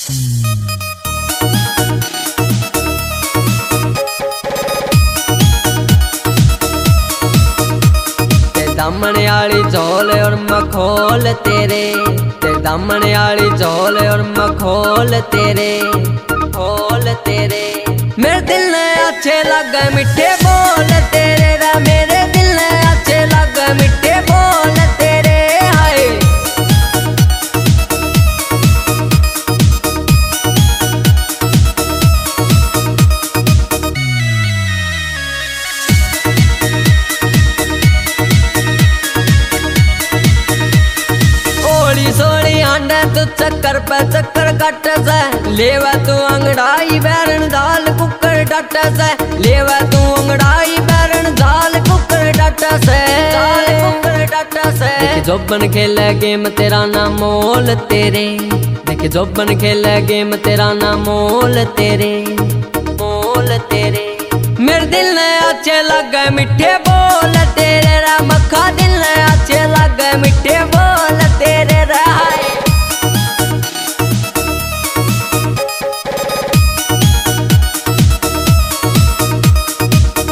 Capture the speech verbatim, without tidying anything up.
दामने आली झोल और मखोल तेरे, ते दामने आली झोल और मखोल तेरे, खोल तेरे। मेरे दिल ने अच्छे लगे मिठे बोल तेरे रा, मेरे दिल ने अच्छे लगे मिठे बोल तेरे। हाय सोनी आंडा तू चक्कर पे चक्कर कट से, लेवा तू अंगड़ाई बैरन दाल कुकर डट से, लेवा तू अंगड़ाई बैरन दाल कुकर डट से, दाल कुकर डट से। देख जोबन खेले गेम तेरा ना मोल तेरे, देख जोबन खेले गेम तेरा ना मोल तेरे, मोल तेरे। मेरे दिल ने अच्छे लगे मिठे बोल तेरे रा, मक्खा दिल ने